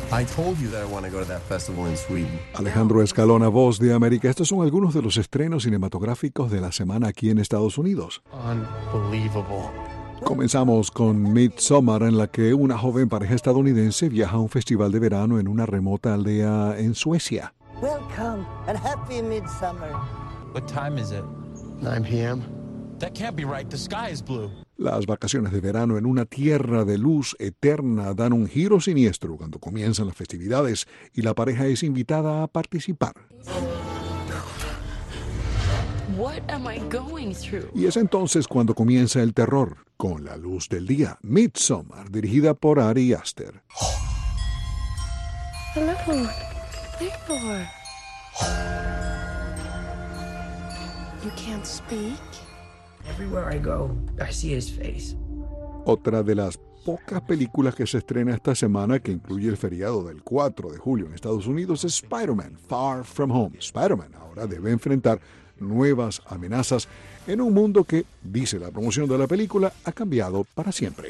I told you that I want to go to that festival in Sweden. Alejandro Escalona, Voz de América. Estos son algunos de los estrenos cinematográficos de la semana aquí en Estados Unidos. Unbelievable. Comenzamos con Midsommar, en la que una joven pareja estadounidense viaja a un festival de verano en una remota aldea en Suecia. Welcome and happy midsummer. What time is it? 9 p.m. That can't be right. The sky is blue. Las vacaciones de verano en una tierra de luz eterna dan un giro siniestro cuando comienzan las festividades y la pareja es invitada a participar. What am I going through? Y es entonces cuando comienza el terror, con la luz del día. Midsommar, dirigida por Ari Aster. Hello. There. You can't speak? Everywhere I go, I see his face. Otra de las pocas películas que se estrena esta semana, que incluye el feriado del 4 de julio en Estados Unidos, es Spider-Man, Far From Home. Spider-Man ahora debe enfrentar nuevas amenazas en un mundo que, dice la promoción de la película, ha cambiado para siempre.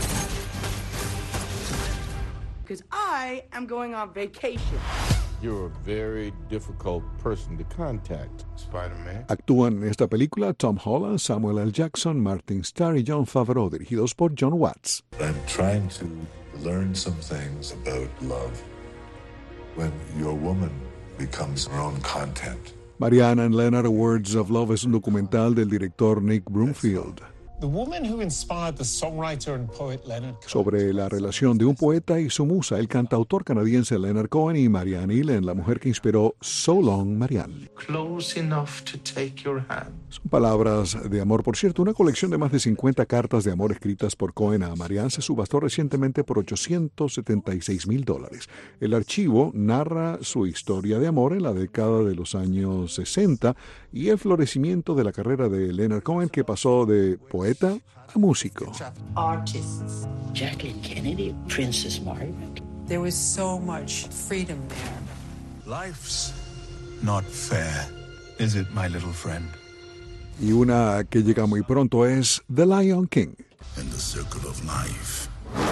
Because I am going on vacation. You're a very difficult person to contact, Spider-Man. Actúan en esta película Tom Holland, Samuel L. Jackson, Martin Starr y Jon Favreau, dirigidos por John Watts. I'm trying to learn some things about love when your woman becomes her own content. Mariana and Leonard, Words of Love es un documental del director Nick Broomfield The woman who inspired the songwriter and poet Leonard Cohen. sobre la relación de un poeta y su musa, el cantautor canadiense Leonard Cohen, y Marianne Illen, la mujer que inspiró So Long, Marianne. Close enough to take your hand. Son palabras de amor. Por cierto, una colección de más de 50 cartas de amor escritas por Cohen a Marianne se subastó recientemente por $876,000. El archivo narra su historia de amor en la década de los años 60 y el florecimiento de la carrera de Leonard Cohen, que pasó de poeta a músico. Artists. Jacqueline Kennedy, Princess Margaret. There was so much freedom there. Life's not fair, is it, my little friend? Y una que llega muy pronto es The Lion King. In the circle of life.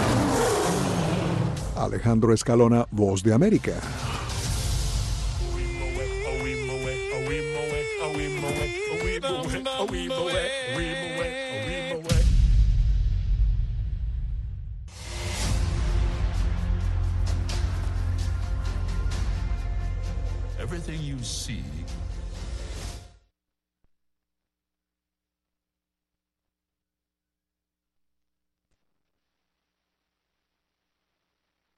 Alejandro Escalona, Voz de América. Everything you see